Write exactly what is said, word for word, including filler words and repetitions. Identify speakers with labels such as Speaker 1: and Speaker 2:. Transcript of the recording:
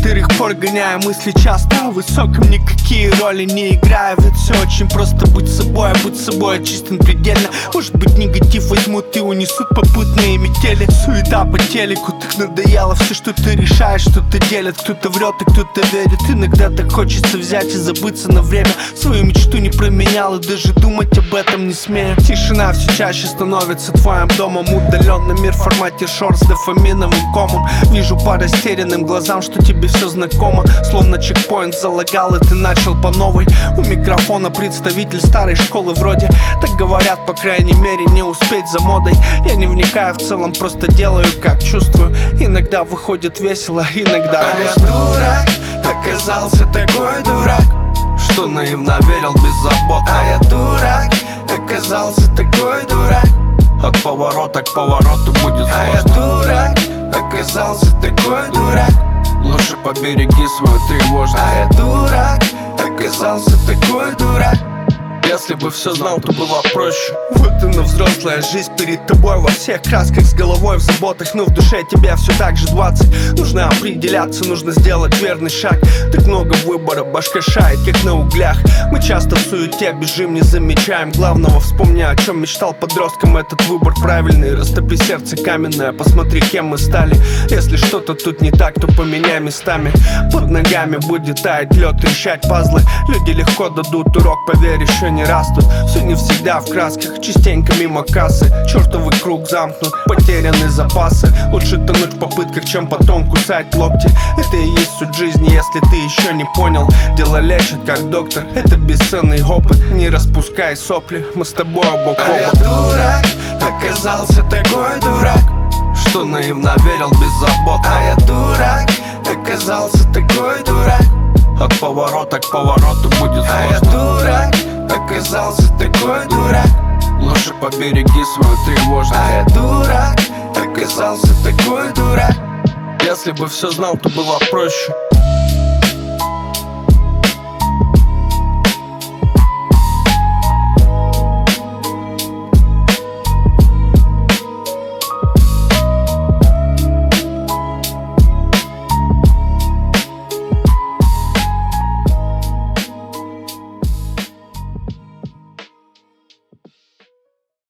Speaker 1: некоторых пор гоняя мысли часто о высоком, никакие роли не играя. Ведь все очень просто, будь собой, а будь собой чистым предельно. Может быть, негатив возьмут и унесут попутные метели. Суета по телеку, так надоело все, что ты решаешь, что-то делят. Кто-то врет и кто-то верит. Иногда так хочется взять и забыться на время. Свою мечту не променял и даже думать об этом не смею. Тишина все чаще становится твоим домом. Удаленный мир в формате шорт с дофаминовым комом. Вижу по растерянным глазам, что тебе все знакомо. Словно чекпоинт залагал и ты начал по новой. У микрофона представитель старой школы вроде. Так говорят, по крайней мере, не успеть за модой. Я не вникаю в целом, просто делаю как чувствую. Иногда выходит весело, иногда
Speaker 2: а я дурак, оказался такой дурак,
Speaker 1: что наивно верил беззаботно.
Speaker 2: А я дурак, оказался такой дурак,
Speaker 1: от поворота к повороту будет сложно.
Speaker 2: А я дурак, оказался такой дурак,
Speaker 1: лучше побереги свою тревожность.
Speaker 2: А я дурак, оказался такой дурак.
Speaker 1: Если бы все знал, то было проще. Вот она, взрослая жизнь перед тобой во всех красках, с головой в заботах, но в душе тебя все так же двадцать. Нужно определяться, нужно сделать верный шаг. Так много выбора, башка шает, как на углях. Мы часто в суете бежим, не замечаем главного. Вспомни, о чем мечтал подростком, этот выбор правильный. Растопи сердце каменное, посмотри, кем мы стали. Если что-то тут не так, то поменяй местами. Под ногами будет таять лед, трещать пазлы. Люди легко дадут урок, поверь, еще не растут. Все не всегда в красках, частенько мимо кассы. Чертовый круг замкнут, потеряны запасы. Лучше тонуть в попытках, чем потом кусать локти. Это и есть суть жизни, если ты еще не понял. Дело лечит, как доктор, это бесценный опыт. Не распускай сопли, мы с тобой бок о бок.
Speaker 2: А я дурак, оказался такой дурак,
Speaker 1: что наивно верил беззаботно.
Speaker 2: А я дурак, оказался такой дурак,
Speaker 1: от поворота к повороту будет сложно.
Speaker 2: А я дурак, оказался такой дурак,
Speaker 1: лучше побереги свою тревожность.
Speaker 2: А я дурак, оказался такой дурак.
Speaker 1: Если бы все знал, то было проще.